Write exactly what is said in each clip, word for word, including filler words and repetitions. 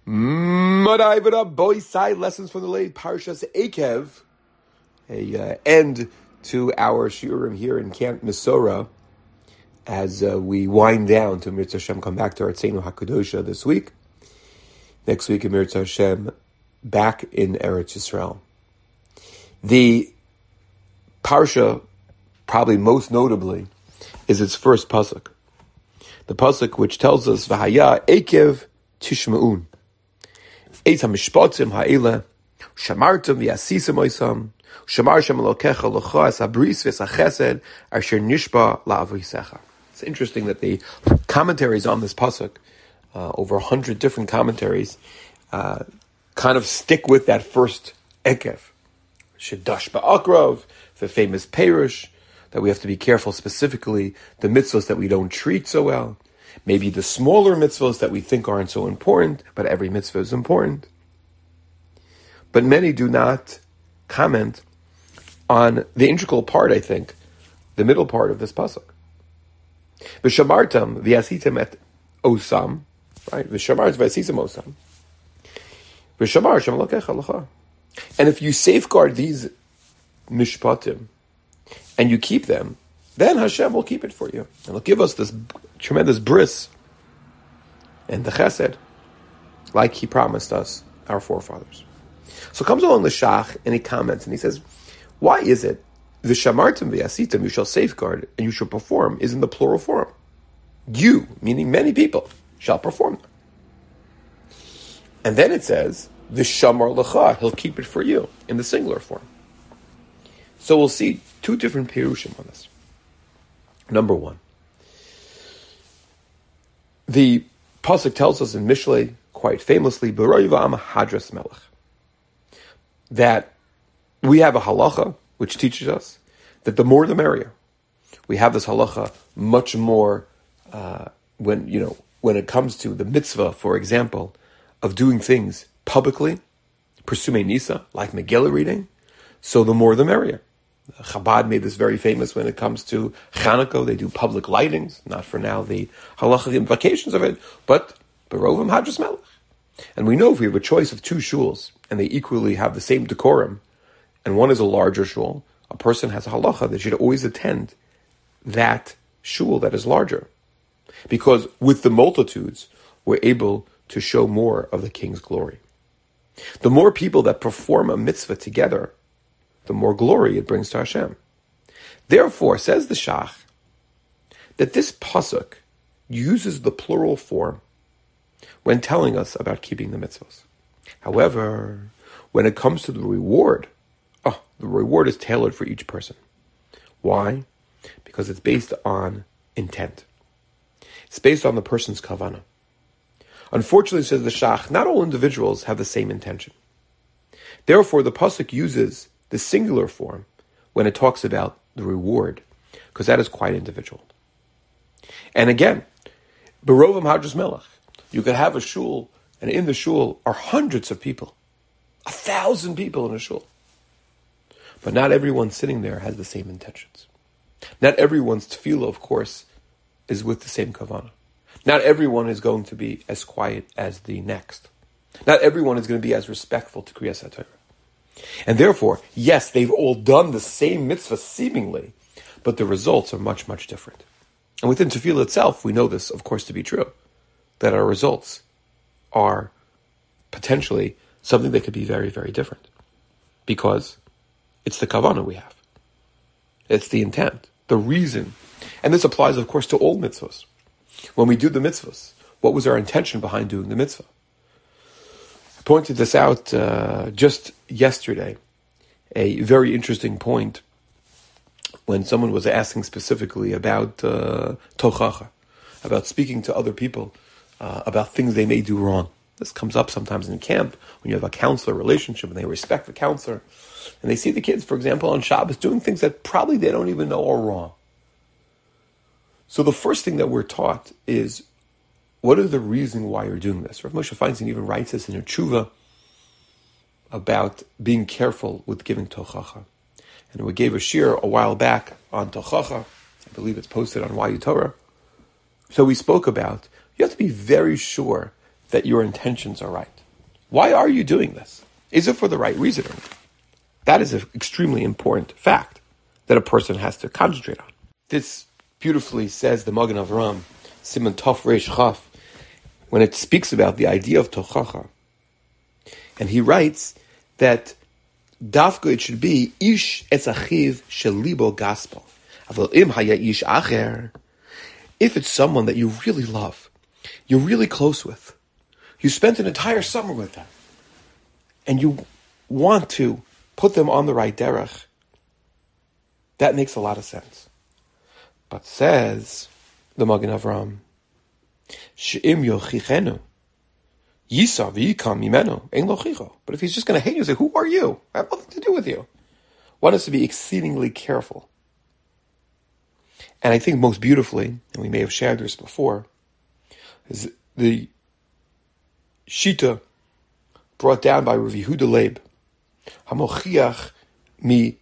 Madai V'da Boy Side Lessons from the late Parshas Ekev, a uh, end to our shiurim here in Camp Mesorah as uh, we wind down to Mirza Hashem come back to Artzeinu HaKadosha this week. Next week in Mirza Hashem back in Eretz Yisrael. The Parsha, probably most notably, is its first pasuk. The pasuk which tells us V'haya Ekev Tishma'un. Eitz HaMishpatim Ha'ele Shamartum V'yasisim Oisam Shamar Shem Elokecha L'cha Es HaBris V'es HaChesed Asher Nishba La'avoisecha. It's interesting that the commentaries on this pasuk, uh, over a hundred different commentaries, uh, kind of stick with that first Ekev. Shedash Ba'akrov, the famous Perush, that we have to be careful specifically the mitzvahs that we don't treat so well. Maybe the smaller mitzvahs that we think aren't so important, but every mitzvah is important. But many do not comment on the integral part, I think, the middle part of this pasuk. V'shamartam v'yasitem et osam, right? V'shamartam v'yasitem osam. V'shamar shem elokecha l'cha. And if you safeguard these mishpatim and you keep them, then Hashem will keep it for you. And he'll give us this tremendous bris and the chesed, like he promised us, our forefathers. So comes along the Shach and he comments and he says, why is it the shamartim v'yasitim, you shall safeguard and you shall perform, is in the plural form? You, meaning many people, shall perform them. And then it says, the shamar l'cha, he'll keep it for you, in the singular form. So we'll see two different perushim on this. Number one, the pasuk tells us in Mishlei, quite famously, B'roivam hadras melech, that we have a halacha which teaches us that the more the merrier. We have this halacha much more uh, when you know when it comes to the mitzvah, for example, of doing things publicly, Persumei Nisa, like Megillah reading. So the more the merrier. Chabad made this very famous when it comes to Chanukah. They do public lightings, not for now the halachic implications of it, but Berovim Hadras Melech. And we know if we have a choice of two shuls, and they equally have the same decorum, and one is a larger shul, a person has a halacha that should always attend that shul that is larger. Because with the multitudes, we're able to show more of the king's glory. The more people that perform a mitzvah together, the more glory it brings to Hashem. Therefore, says the Shach, that this pasuk uses the plural form when telling us about keeping the mitzvahs. However, when it comes to the reward, oh, the reward is tailored for each person. Why? Because it's based on intent. It's based on the person's kavanah. Unfortunately, says the Shach, not all individuals have the same intention. Therefore, the pasuk uses the singular form when it talks about the reward, because that is quite individual. And again, Berovim Hadras Melech, you could have a shul, and in the shul are hundreds of people, a thousand people in a shul. But not everyone sitting there has the same intentions. Not everyone's tefillah, of course, is with the same kavanah. Not everyone is going to be as quiet as the next. Not everyone is going to be as respectful to Kriyas HaTorah. And therefore, yes, they've all done the same mitzvah seemingly, but the results are much, much different. And within tefillah itself, we know this, of course, to be true, that our results are potentially something that could be very, very different. Because it's the kavanah we have. It's the intent, the reason. And this applies, of course, to all mitzvahs. When we do the mitzvahs, what was our intention behind doing the mitzvah? I pointed this out uh, just yesterday, a very interesting point when someone was asking specifically about uh, tochacha, about speaking to other people uh, about things they may do wrong. This comes up sometimes in camp when you have a counselor relationship and they respect the counselor, and they see the kids, for example, on Shabbos doing things that probably they don't even know are wrong. So the first thing that we're taught is, what is the reason why you're doing this? Rav Moshe Feinstein even writes this in a tshuva about being careful with giving tochacha. And we gave a shir a while back on tochacha. I believe it's posted on Y U Torah. So we spoke about, you have to be very sure that your intentions are right. Why are you doing this? Is it for the right reason or not? That is an extremely important fact that a person has to concentrate on. This beautifully says the Magen Avraham, Siman Tov Reish Chaf, when it speaks about the idea of tochacha. And he writes that dafka it should be ish etz achiv shel libo gaspel. Aval im haya ish acher. If it's someone that you really love, you're really close with, you spent an entire summer with them, and you want to put them on the right derech, that makes a lot of sense. But says the Magen Avraham, she'im yochichenu yisa v'yikam mimenu ein lochicho. But if he's just going to hate you, say, who are you? I have nothing to do with you. One has to be exceedingly careful. And I think most beautifully, and we may have shared this before, is the Shita brought down by Rav Yehuda Leib, Hamochiach mi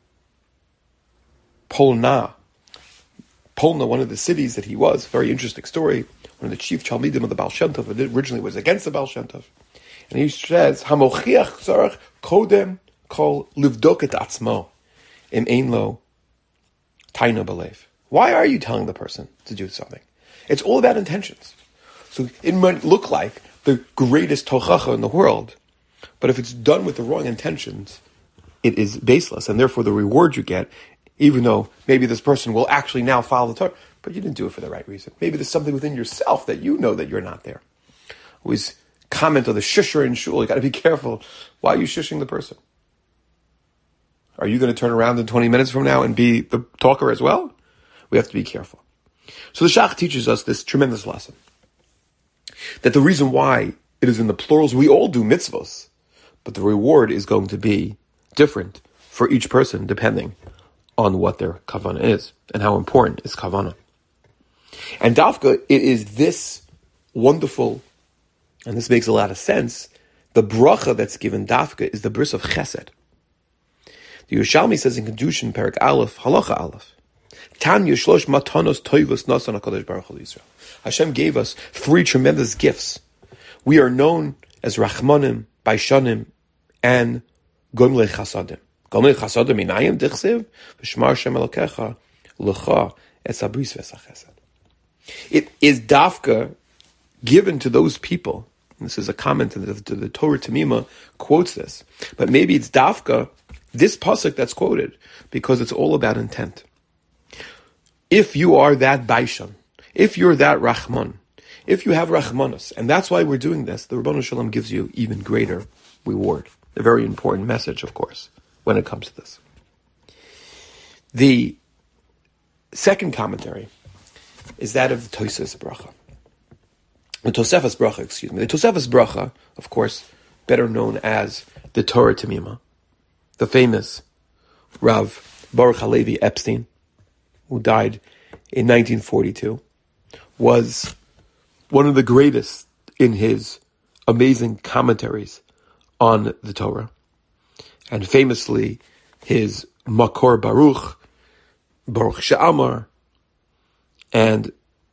Polna. Polna, one of the cities that he was, very interesting story, one of the chief Chalmidim of the Baal Shem Tov, originally was against the Baal Shem Tov. And he says, Hamochiach tzarech kodem kol livdok et atzmo im ein lo taina belev. Why are you telling the person to do something? It's all about intentions. So it might look like the greatest tochacha in the world, but if it's done with the wrong intentions, it is baseless, and therefore the reward you get, even though maybe this person will actually now follow the Torah, but you didn't do it for the right reason. Maybe there's something within yourself that you know that you're not there. Always comment on the shusher in shul. You got to be careful. Why are you shushing the person? Are you going to turn around in twenty minutes from now and be the talker as well? We have to be careful. So the Shach teaches us this tremendous lesson, that the reason why it is in the plurals, we all do mitzvahs, but the reward is going to be different for each person depending on what their kavanah is and how important is kavanah. And dafka, it is this wonderful, and this makes a lot of sense, the bracha that's given dafka is the bris of chesed. The Yerushalmi says in Kedushin, Perak Aleph, Halacha Aleph, Tanya shlosh matanos toivos nasan HaKadosh Baruch Hu Yisrael. Hashem gave us three tremendous gifts. We are known as Rachmanim, Baishanim, and Gomlei Chasadim. Gomlei Chasadim inayim dichsev, v'shmar Hashem elokecha, l'cha es habris v'esachesed. It is dafka given to those people. This is a comment to the, to the Torah Tamima quotes this. But maybe it's dafka, this pasuk that's quoted, because it's all about intent. If you are that Baishan, if you're that Rahman, if you have Rahmanus, and that's why we're doing this, the Ribono Shel Olam gives you even greater reward. A very important message, of course, when it comes to this. The second commentary is that of the Tosefes Bracha. The Tosefes Bracha, excuse me. The Tosefes Bracha, of course, better known as the Torah Tamima, the famous Rav Baruch Halevi Epstein, who died in nineteen forty-two, was one of the greatest in his amazing commentaries on the Torah. And famously, his Makor Baruch, Baruch She'amar, and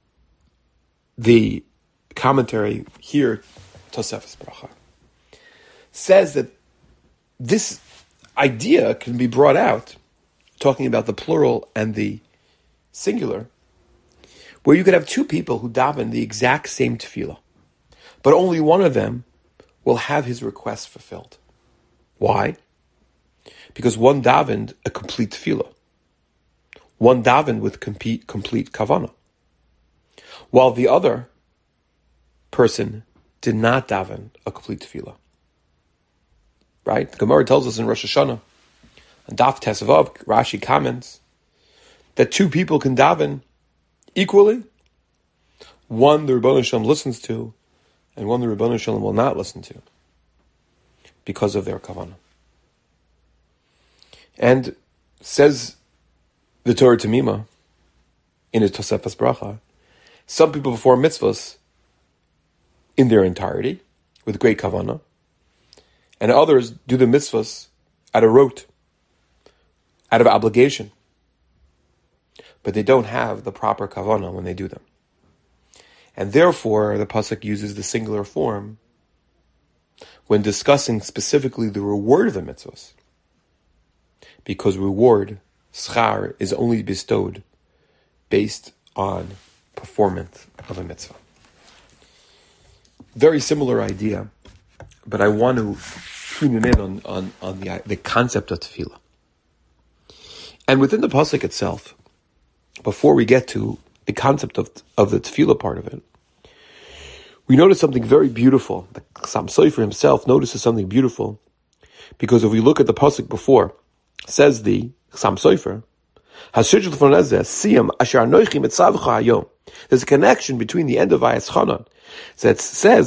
the commentary here, Tosefes Bracha, says that this idea can be brought out, talking about the plural and the singular, where you could have two people who daven the exact same tefillah, but only one of them will have his request fulfilled. Why? Because one davened a complete tefillah. One davened with complete, complete kavanah, while the other person did not daven a complete tefillah. Right? The Gemara tells us in Rosh Hashanah, and Daf Tesvav, Rashi comments, that two people can daven equally. One the Ribono Shel Olam listens to, and one the Ribono Shel Olam will not listen to, because of their kavanah. And says the Torah Tamima in its Tosefes Bracha, some people perform mitzvahs in their entirety with great kavanah, and others do the mitzvahs out of rote, out of obligation, but they don't have the proper kavanah when they do them. And therefore, the pasuk uses the singular form when discussing specifically the reward of the mitzvahs. Because reward, schar, is only bestowed based on performance of a mitzvah. Very similar idea, but I want to tune in on, on, on the, the concept of tefillah. And within the pasuk itself, before we get to the concept of, of the tefillah part of it, we notice something very beautiful. The Chassam Sofer himself notices something beautiful, because if we look at the pasuk before, says the Chassam Sofer, there's a connection between the end of Vayas Chanan that says,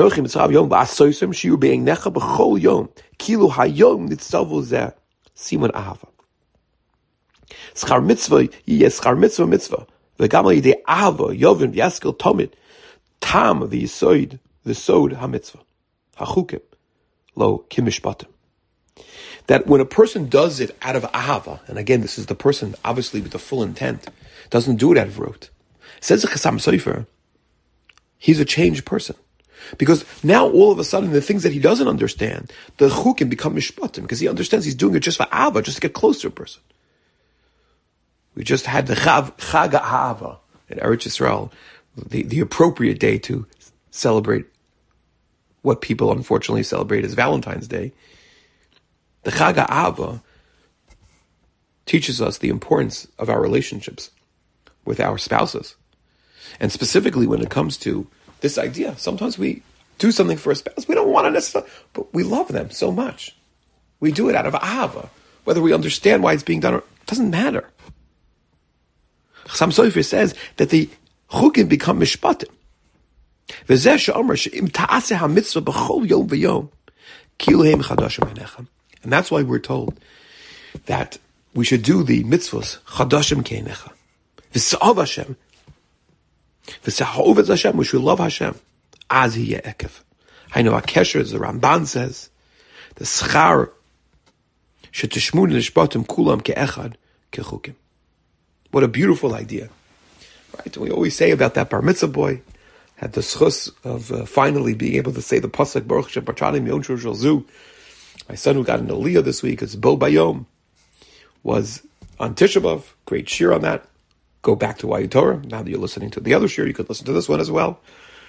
Schar mitzvah, yes, schar mitzvah, mitzvah. V'gam yidei ahava, yovin, v'yaskel tomid. Tam, the yisoid, the sod ha-mitzvah. Ha-chukim. Lo, kimishpatim. That when a person does it out of ahava, and again, this is the person, obviously with the full intent, doesn't do it out of rote. Says the Chassam Sofer, he's a changed person. Because now, all of a sudden, the things that he doesn't understand, the chukim become mishpatim, because he understands he's doing it just for ahava, just to get close to a person. We just had the Chav, Chag HaAhava in Eretz Yisrael, the, the appropriate day to celebrate what people unfortunately celebrate as Valentine's Day. The Chag HaAhava teaches us the importance of our relationships with our spouses. And specifically when it comes to this idea, sometimes we do something for a spouse, we don't want to necessarily, but we love them so much. We do it out of ahava. Whether we understand why it's being done or it doesn't matter. Chassam Sofer says that the chukim become mishpatim. V'zeh she'omer she'im ta'aseh ha-mitzvah b'chol yom v'yom kilu heim chadashim einechem. And that's why we're told that we should do the mitzvahs chadashim keinecha. V'sa'ov Hashem. V'sa'ov et Hashem. We should love Hashem. Az hiyeh ekev. Hainu ha-kesher, as the Ramban says, the schar she'tishmun nishpatim kulam ke'echad kechukim. What a beautiful idea, right? We always say about that bar mitzvah boy, had the schus of uh, finally being able to say the pasuk Baruch Hashem Parchanim Yom Shul Zu. My son who got an aliyah this week, it's Bo Bayom, was on Tisha B'Av. Great shir on that. Go back to Wayu Torah. Now that you're listening to the other shir, you could listen to this one as well.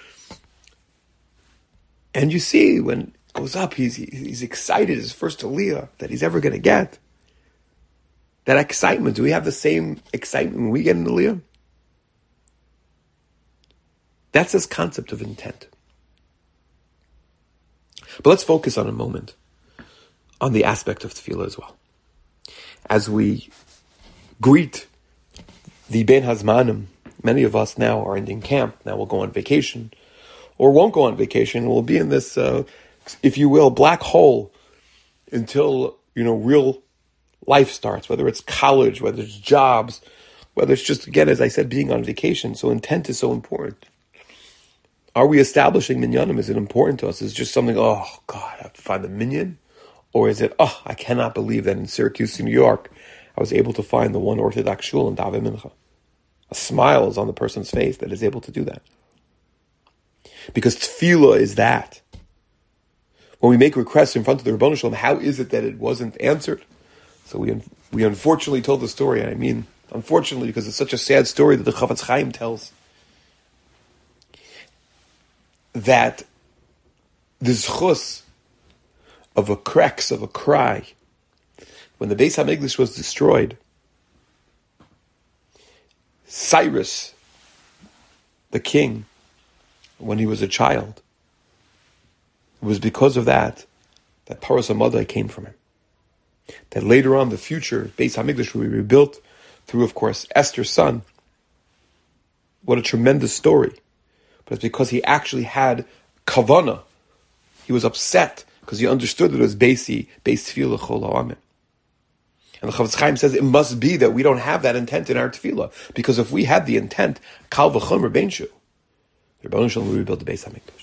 And you see when it goes up, he's he's excited, his first aliyah that he's ever going to get. That excitement, do we have the same excitement when we get an aliyah? That's this concept of intent. But let's focus on a moment on the aspect of tefillah as well. As we greet the Ben Hazmanim, many of us now are ending camp, now we'll go on vacation, or won't go on vacation, we'll be in this, uh, if you will, black hole until, you know, real life starts, whether it's college, whether it's jobs, whether it's just, again, as I said, being on vacation. So intent is so important. Are we establishing minyanim? Is it important to us? Is it just something, oh, God, I have to find the minyan? Or is it, oh, I cannot believe that in Syracuse, New York, I was able to find the one Orthodox shul in Davei Mincha. A smile is on the person's face that is able to do that. Because tefillah is that. When we make requests in front of the Rebbeinu Shalom, how is it that it wasn't answered? So we we unfortunately told the story, and I mean unfortunately because it's such a sad story that the Chavetz Chaim tells, that the zchus of a cracks, of a cry, when the Beis HaMikdash was destroyed, Cyrus, the king, when he was a child, it was because of that that Paras HaMadai came from him. That later on, the future Beis HaMikdash will be rebuilt through, of course, Esther's son. What a tremendous story. But it's because he actually had kavana. He was upset because he understood that it was Beisi, Beis Tefillah Chol Ha'amim. And the Chavetz Chaim says it must be that we don't have that intent in our tefillah. Because if we had the intent, Kal V'chomer Beinshu, the Rebbeinu Shalom will rebuild the Beis HaMikdash.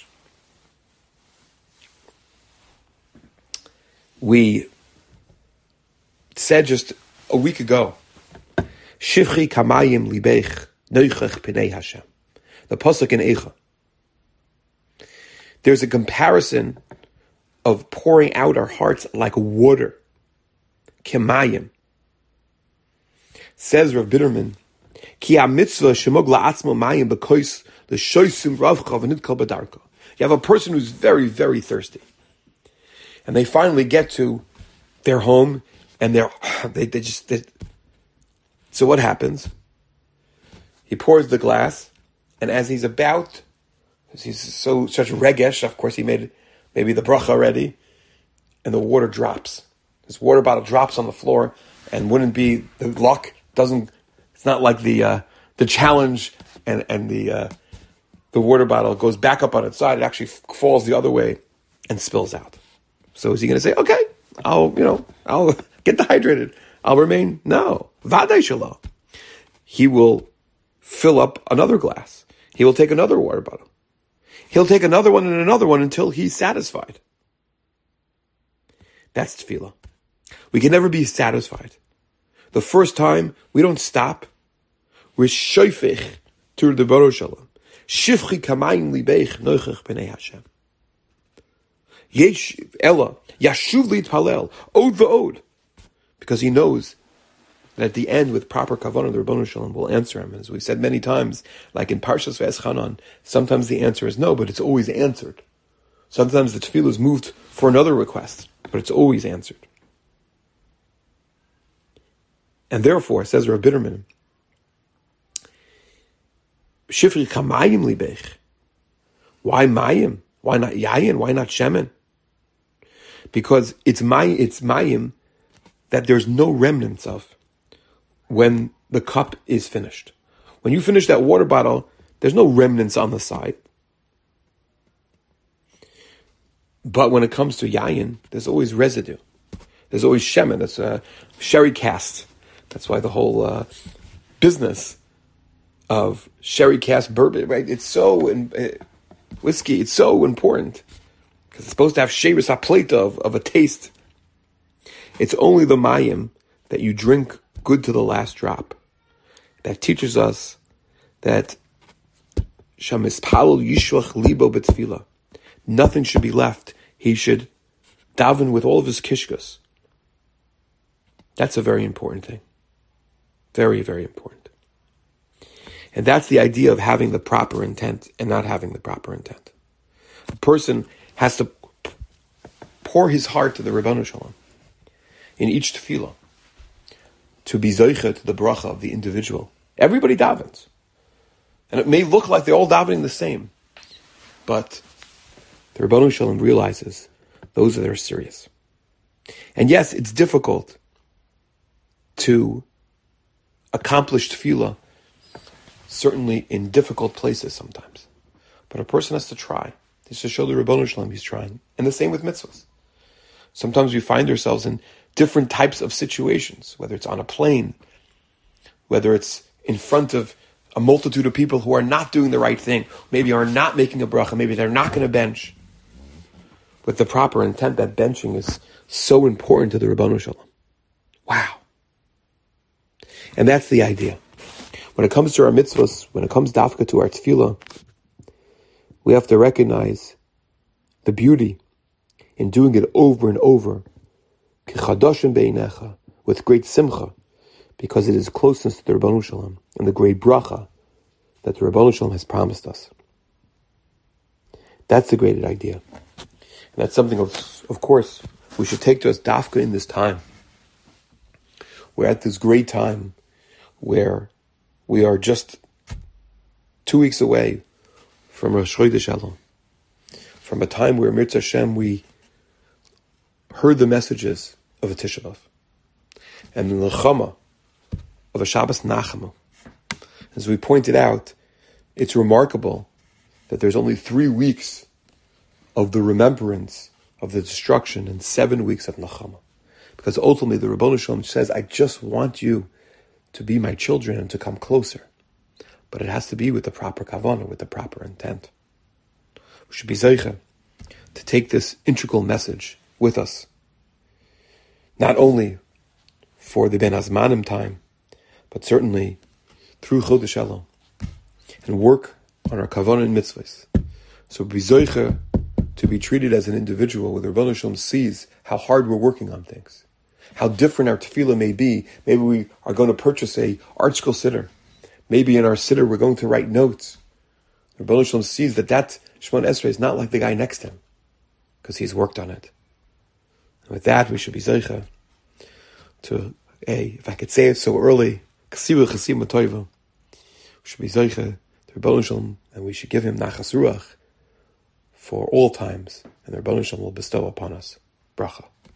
We said just a week ago, Shivchi kamayim libech noichach pnei Hashem. the pasuk in Eicha. There's a comparison of pouring out our hearts like water. Kemayim. Says Rav Bitterman, Ki ha-mitzvah shemog la'atzmo mayim b'kois l'shoysim ravcha v'nitkal b'darka. You have a person who's very, very thirsty. And they finally get to their home, and they're, they, they just, they, so what happens? He pours the glass, and as he's about, because he's so, such regesh, of course he made maybe the bracha already, and the water drops. His water bottle drops on the floor, and wouldn't be, the luck doesn't, it's not like the, uh, the challenge and, and the, uh, the water bottle goes back up on its side, it actually f- falls the other way and spills out. So is he going to say, okay, I'll, you know, I'll get dehydrated. I'll remain? No. Vadai shalom. He will fill up another glass. He will take another water bottle. He'll take another one and another one until he's satisfied. That's tefillah. We can never be satisfied. The first time, we don't stop. We're shoifech to the Baruch Shalom. Shifchi kamayim libeich noichech b'nei Hashem. Yesh Ella Yashuv Lithalel Od v'Od, because he knows that at the end, with proper kavanah, the Rebbeinu Shalom will answer him. As we said many times, like in Parshas V'eschanan, sometimes the answer is no, but it's always answered. Sometimes the tefillah is moved for another request, but it's always answered. And therefore, says Rav Bitterman, Shifri kamayim libech. Why mayim? Why not yayin? Why not shemen? Because it's my it's mayim that there's no remnants of when the cup is finished. When you finish that water bottle, there's no remnants on the side. But when it comes to yayin, there's always residue. There's always shemen. It's a sherry cast. That's why the whole uh, business of sherry cast bourbon, right? It's so in, uh, whiskey. It's so important. Because it's supposed to have shevis hapleta of, of a taste. It's only the mayim that you drink good to the last drop that teaches us that shamispalul yishvach libo b'tefillah. Nothing should be left. He should daven with all of his kishkas. That's a very important thing. Very, very important. And that's the idea of having the proper intent and not having the proper intent. A person has to pour his heart to the Rebbeinu Shalom in each tefillah to be zoicha to the bracha of the individual. Everybody davens. And it may look like they're all davening the same, but the Rebbeinu Shalom realizes those that are serious. And yes, it's difficult to accomplish tefillah, certainly in difficult places sometimes. But a person has to try. Just to show the Rebbeinu Shalom he's trying. And the same with mitzvahs. Sometimes we find ourselves in different types of situations, whether it's on a plane, whether it's in front of a multitude of people who are not doing the right thing, maybe are not making a bracha, maybe they're not going to bench. With the proper intent, that benching is so important to the Rebbeinu Shalom. Wow. And that's the idea. When it comes to our mitzvahs, when it comes dafka to our tefillah, we have to recognize the beauty in doing it over and over, with great simcha, because it is closeness to the Rebbeinu Shalom and the great bracha that the Rebbeinu Shalom has promised us. That's the great idea. And that's something, of, of course, we should take to us dafka in this time. We're at this great time where we are just two weeks away from Rosh Chodesh Elul, from a time where Mirz Hashem we heard the messages of a Tisha B'Av and the Nechama of a Shabbos Nachamu. As we pointed out, it's remarkable that there's only three weeks of the remembrance of the destruction and seven weeks of Nechama. Because ultimately the Rebbeinu Shalom says, I just want you to be my children and to come closer. But it has to be with the proper kavanah, with the proper intent. We should be zeicha to take this integral message with us, not only for the Ben Hazmanim time, but certainly through Chodesh Elul, and work on our kavanah and mitzvahs. So be zoicha to be treated as an individual where the Rebbeinu Shalom sees how hard we're working on things, how different our tefillah may be. Maybe we are going to purchase a art school siddur. Maybe in our siddur we're going to write notes. The Rebbeinu Shalom sees that that Shemona Esrei is not like the guy next to him, because he's worked on it. And with that, we should be zoicha to, a, if I could say it so early, k'siva ch'sim matoiva. We should be zoicha to Rebbeinu Shalom, and we should give him nachas ruach for all times, and the Rebbeinu Shalom will bestow upon us bracha.